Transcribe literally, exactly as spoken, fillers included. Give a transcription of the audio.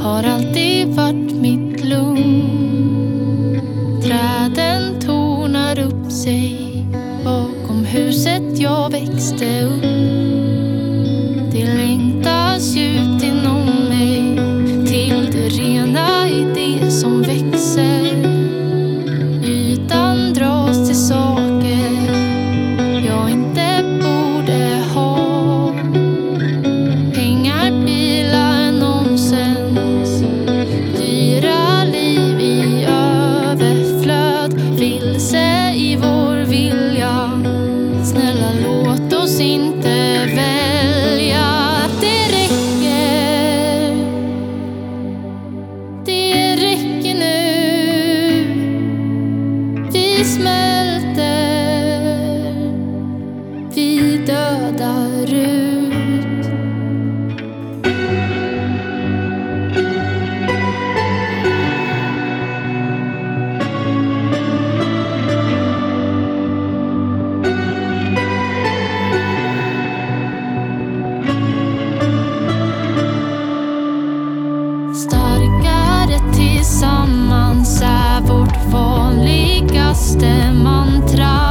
har alltid varit mitt lugn. Träden tornar upp sig bakom huset jag växte upp. Det längtas djupt inom mig till det rena i det som växer. Ytan dras till saker jag inte borde ha. Pengar, bilar, nonsens. Dyra liv i överflöd. Vilse i vår vilja. Snälla, låt oss inte välja. Det räcker. Det räcker nu. Vi smälter. Vi dödar ut. Starkare tillsammans är vårt vanligaste mantra.